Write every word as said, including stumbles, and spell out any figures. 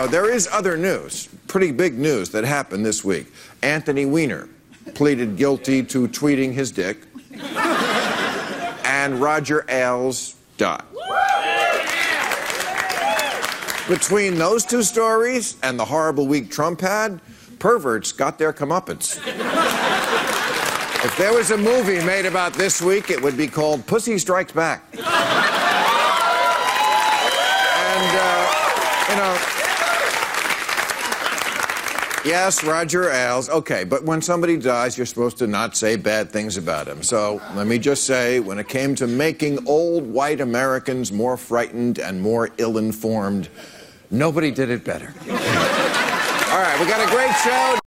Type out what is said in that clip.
Now, there is other news, pretty big news that happened this week. Anthony Weiner pleaded guilty to tweeting his dick, and Roger Ailes died. Between those two stories and the horrible week Trump had, perverts got their comeuppance. If there was a movie made about this week, it would be called Pussy Strikes Back. And, uh, you know, yes, Roger Ailes, okay, but when somebody dies, you're supposed to not say bad things about him. So let me just say, when it came to making old white Americans more frightened and more ill-informed, nobody did it better. All right, we got a great show.